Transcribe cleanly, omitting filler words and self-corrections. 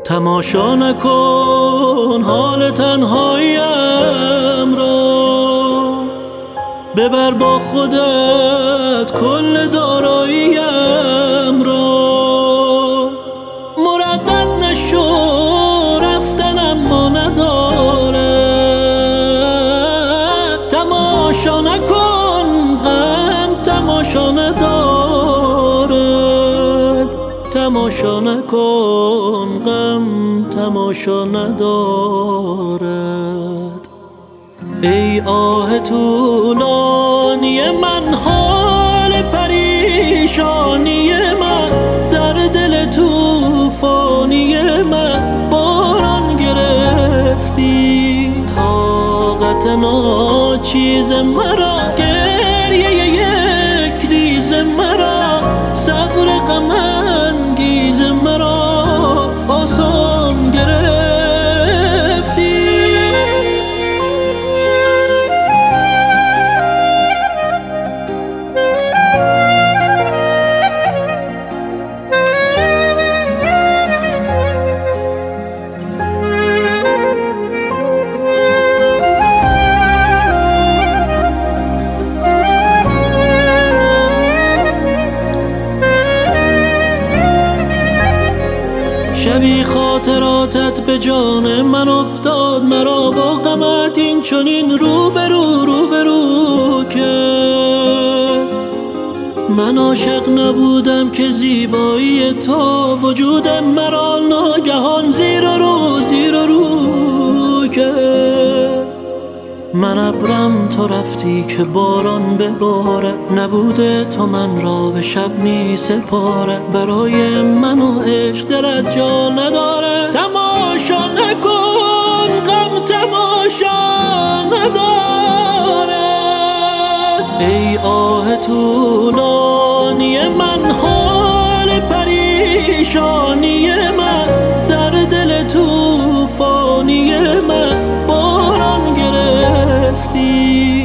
تماشا نکن حال تنهاییم را، ببر با خودت کل داراییم را. مردد نشو رفتن اما ندارد، تماشا نکن غم تماشا ندارد، تماشا نکن غم تماشا ندارد. ای آه طولانی من، حال پریشانی من، در دل طوفانی من باران گرفتی. طاقت ناچیز مرا، گریه یک ریز مرا، صبر غم انگیز مرا آسان گرفتی. شبی خاطراتت به جان من افتاد، مرا با غمت این چنین روبرو کرد. من عاشق نبودم که زیبایی تو وجود مرا ناگهان زیر و رو کرد. من ابرم تو رفتی که باران ببارد، نبوده تو من را به شب می سپارد. برای من و عشق دلت جا نداره، تماشا نکن غم تماشا نداره. ای آه طولانی من، حال پریشانی من، در دل طوفانی من باران گرفتی.